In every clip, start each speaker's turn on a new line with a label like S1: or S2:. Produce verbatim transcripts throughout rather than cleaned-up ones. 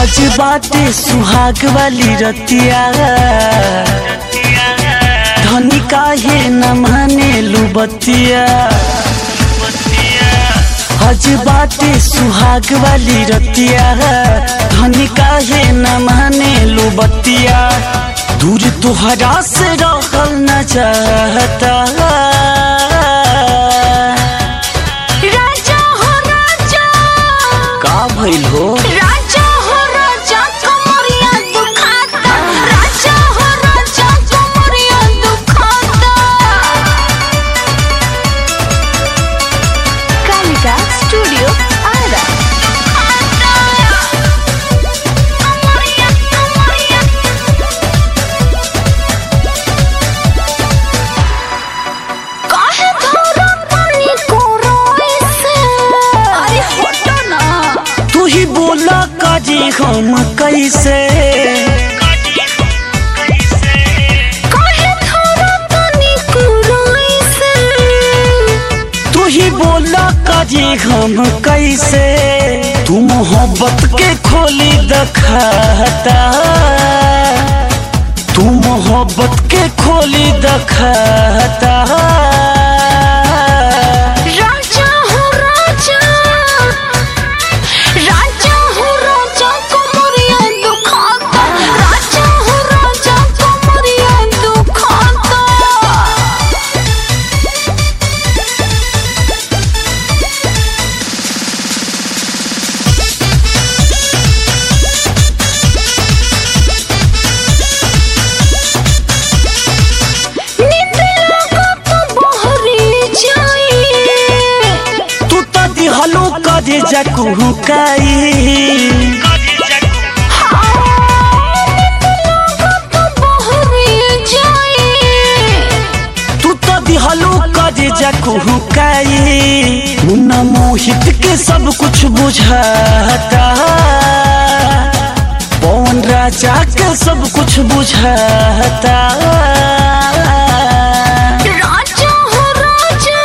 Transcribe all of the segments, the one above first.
S1: आज बाटे सुहाग वाली रतिया धनी काहे न माने लुबतिया। आज बाटे सुहाग वाली रतिया धनी काहे न माने लुबतिया। दूर तोहरा से रहल न चाहता।
S2: राजा हो राजा
S1: का भइल हो?
S2: राजा हो राजा कमरिया दुखाता। राजा हो राजा कमरिया दुखाता। कालिका स्टूडियो आरा। कमरिया कमरिया काहे धरा पानी को रोए से। अरे हटो ना।
S1: तू ही बोला काजी हम कैसे।
S2: काहे धरा पानी को रोए से।
S1: तू ही बोला काजी हम कैसे। तू मोहब्बत के खोली दखाता। तू मोहब्बत के खोली दखाता।
S2: राजा हो राजा राजा हो राजा कमरिया दुखाता। राजा हो राजा कमरिया दुखाता। नींद लगा तो बहरी जाए।
S1: तू तो दिहलो काजे जकू काई। तू तो दिहलो काजे जकू काई। मुन्ना मोहित के सब कुछ बुझाता। पवन राजा के सब कुछ बुझाता।
S2: राजा हो राजा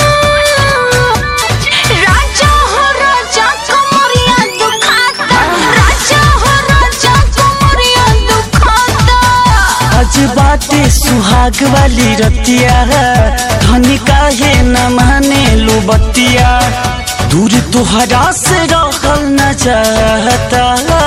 S2: राजा हो राजा कमरिया दुखाता। राजा हो राजा कमरिया दुखाता।
S1: आज बाटे सुहाग वाली रतिया धनी काहे न माने लुबतिया। दूर तोहरा से रहल न चाहता।